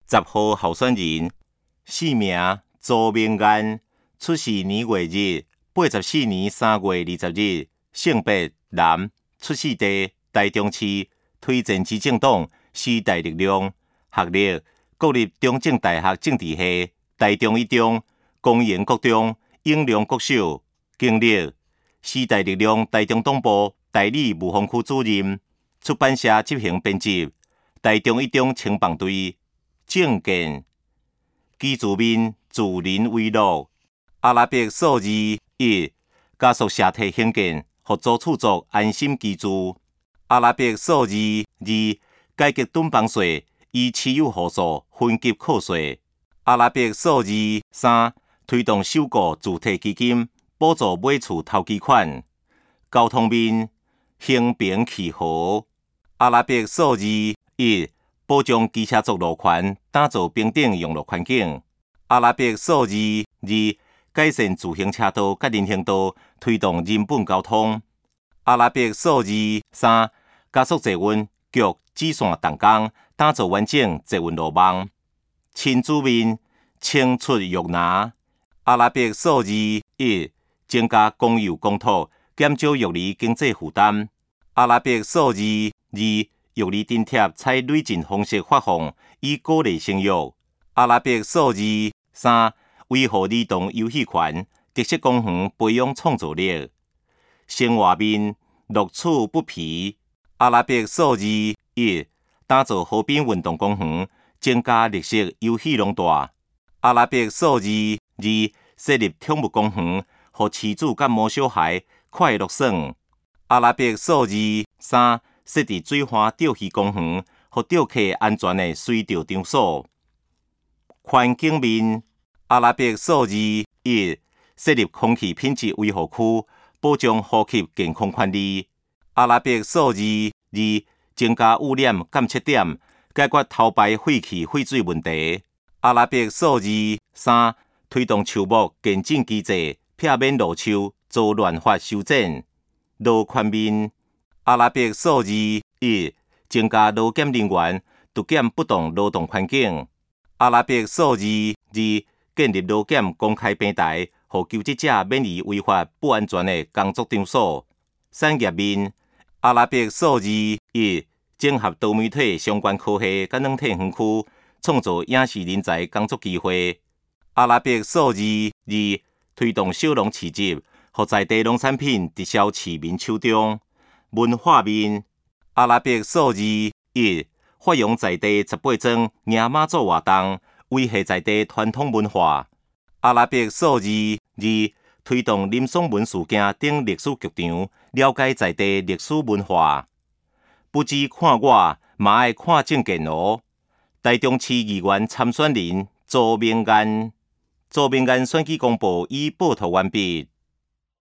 10号候选人，姓名周明安，出世年月日84年3月20日，性别男，出世地台中市，推荐之政党时代力量，学历国立中正大学政治系，台中一中，公营国中，应良国小，经历时代力量台中党部代理务风区主任，出版社执行编辑，台中一中青棒队，政见基住面自人为乐，阿拉伯数字1，加速社体兴建，合作处族安心居住。阿拉伯数字2，改革囤房税，以持有户数分级课税。阿拉伯数字3，推动首购主体基金，补助买厝头期款。交通面兴平气和。阿拉伯数字1，保障机车族路权，打造平等用路环境。阿拉伯数字2，改善自行车道甲人行道，推动人本交通。阿拉伯数字3，加速捷运局支线动工，打造完整捷运路网。亲子面青出玉拿。阿拉伯数字1，增加公有公托，减少育儿经济负担。阿拉伯数字2，育儿津贴采累进方式发放，以鼓励生育。阿拉伯数字3，维护儿童游戏权，特色公园培养创造力。生活面乐此不疲。阿拉伯数字1，打造河滨运动公园，增加绿色游戏农大。阿拉伯数字2，设立宠物公园，让饲主甲毛小孩快乐耍。阿拉伯数字3，设置水花钓鱼公园，让钓客安全的随钓场所。环境面，阿拉伯数字1，设立空气品质维护区，保障呼吸健康管理。阿拉伯数字2，增加污染监测点，解决头排废气废水问题。阿拉伯数字3，推动树木建整机制，避免路树遭乱发修剪。路权面，阿拉伯数字1，增加劳检人员，督检不当劳动环境。阿拉伯数字2，建立劳检公开平台，让求职者免于违法不安全的工作场所。产业面，阿拉伯数字1，整合多媒体相关科系甲软体园区，创造影视人才工作机会。阿拉伯数字2，推动小农市集，让在地农产品直销市民手中。文化面，阿拉伯数字1，发扬在地18庄迎妈祖活动，维系在地传统文化。阿拉伯数字2，推动林爽文事件等历史剧场，了解在地历史文化。不只看我，嘛爱看政见哦。台中市议员参选人周明安，周明安选举公报已报道完毕。